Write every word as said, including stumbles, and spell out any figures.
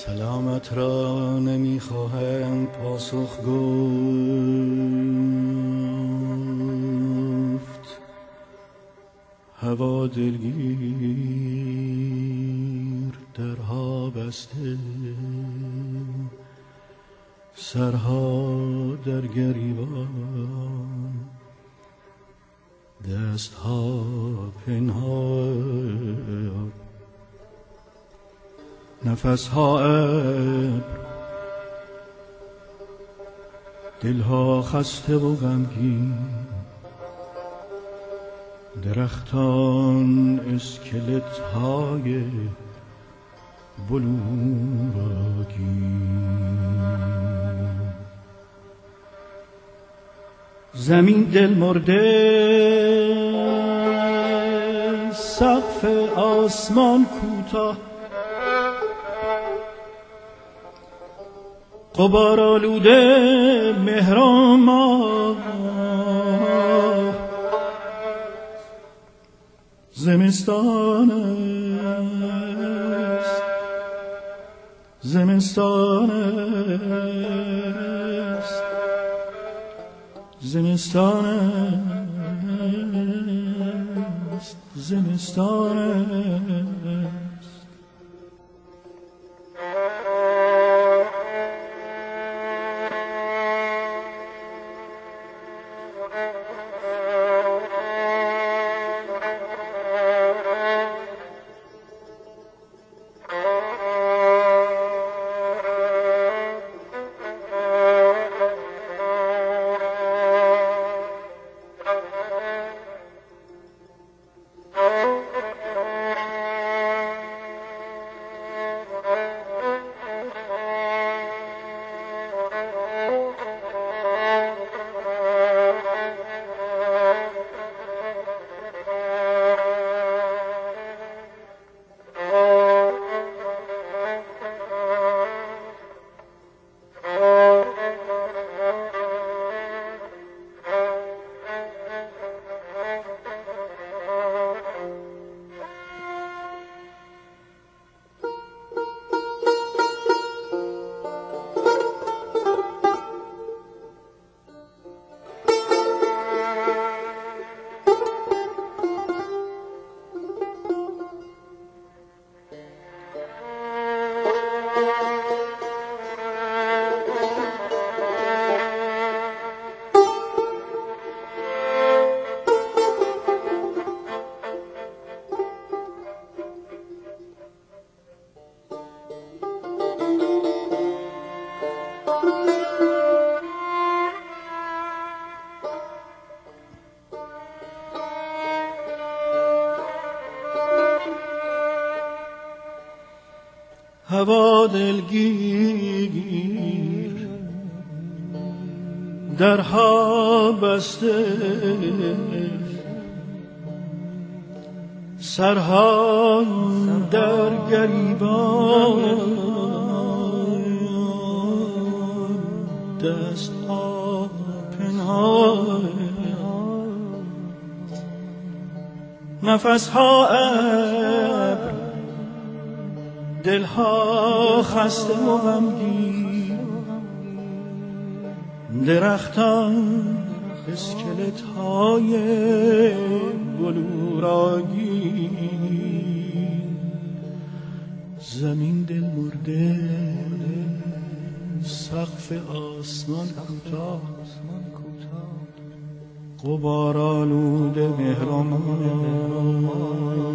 سلامت را نمیخواهم پاسخ گفت، هوا دلگیر درها بسته، سرها در گریبان، دستها پنهان، نفسها ابر، دلها خسته و غمگین، درختان اسکلت های بلورگین، زمین دل مرده، سقف آسمان کوتاه، غبار آلوده مهر ماه، زمستان است، زمستان است، زمستان است، زمستان است. هوا دلگیر درها بسته، سرها در گریبان، دستها پنهان، نفسها ابر، دلها خسته و غمگین، درختان اسکلت های بلورگین، زمین دل مرده، سقف آسمان کوتاه، غبار آلوده مهرمان،